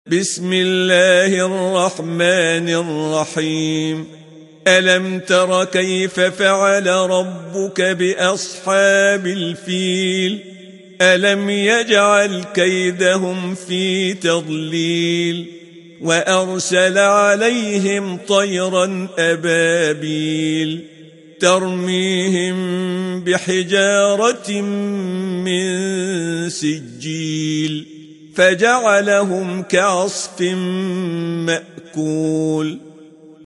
بسم الله الرحمن الرحيم. ألم تر كيف فعل ربك بأصحاب الفيل؟ ألم يجعل كيدهم في تضليل وأرسل عليهم طيرا أبابيل ترميهم بحجارة من سجيل فجعلهم كعصف مأكول.